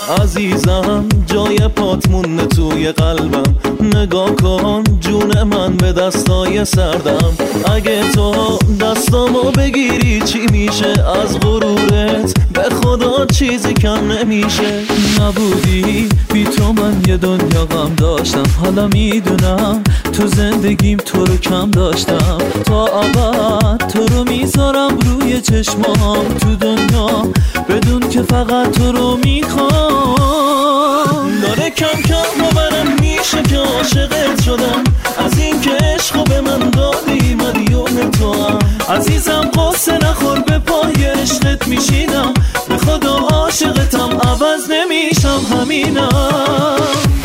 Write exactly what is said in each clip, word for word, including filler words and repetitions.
عزیزم جای پات مونده توی قلبم، نگاه کن جون من به دستای سردم. اگه تو دستامو بگیری چی میشه؟ از غرورت به خدا چیزی کم نمیشه. نبودی بی تو من یه دنیا غم داشتم، حالا میدونم تو زندگیم تو رو کم داشتم. تا ابد تو رو میذارم روی چشمام تو دنیا، بدون که فقط تو رو میخوام. داره کم کم باورم میشه که عاشقت شدم، از این که عشقو به من دادی مدیون تو هم. عزیزم قصه نخور به پای عشقت میشینم، به خدا عاشقتم عوض نمیشم همینم.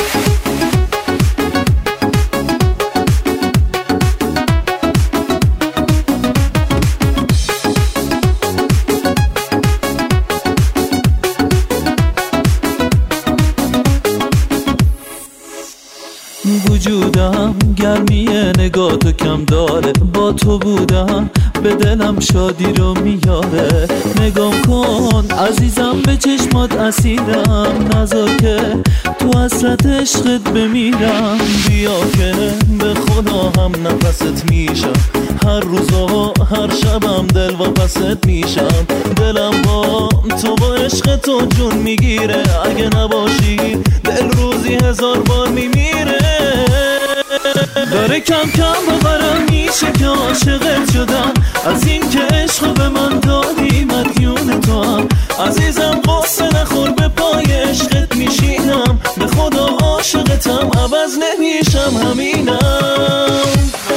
وجودم گرمی نگاه تو کم داره، با تو بودم به دلم شادی رو میاره. نگاه کن عزیزم به چشمات اسیرم، نذار که تو حسرت عشقت بمیرم. بیا که به خدا هم نفست میشم، هر روز و هر شبم دل واپست میشم. دلم با تو با عشق تو جون میگیره، اگه نباشی دل روزی هزار بار میمیره. داره کم کم باورم میشه که عاشقت شدم، از این که عشق به من دادی مدیون تو هم. عزیزم قصه نخور به پای عشقت میشینم، به خدا عاشقتم عوض نمیشم همینم.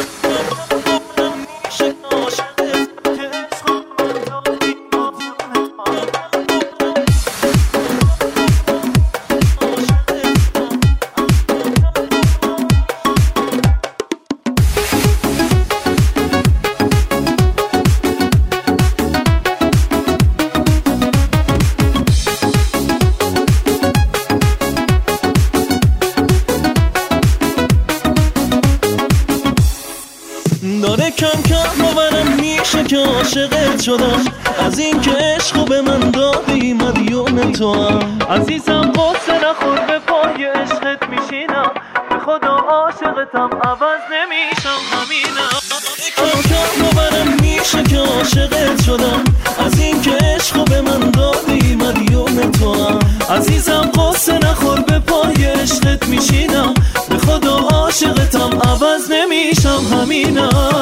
داره کم کم باورم میشه که عاشقت شدم، از این که عشقو به من دادی مدیون تو هم. عزیزم قصه نخور به پای عشقت میشینم، به خدا عاشقتم عوض نمیشم همینم. کم کم باورم میشه که عاشقت شدم، از این که عشقو به من دادی مدیون تو هم. عزیزم قصه نخور به پای عشقت میشینم، به خدا عاشقتم عوض نمیشم همینم.